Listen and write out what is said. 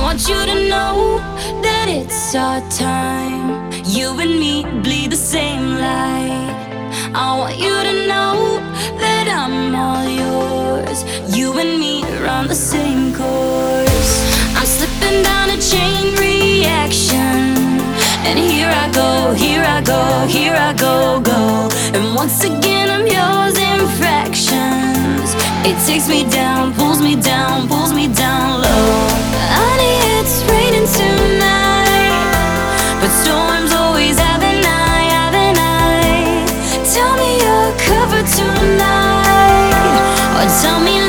want you to know that it's our time. You and me bleed the same light. I want you to know that I'm all yours. You and me run the same course. I'm slipping down a chain reaction, and here I go, here I go, here I go, go. And once again I'm yours in fractions. It takes me down, pulls me down, pulls me down low. Honey, it's raining tonight, but storms always have an eye, have an eye. Tell me you're covered tonight, or tell me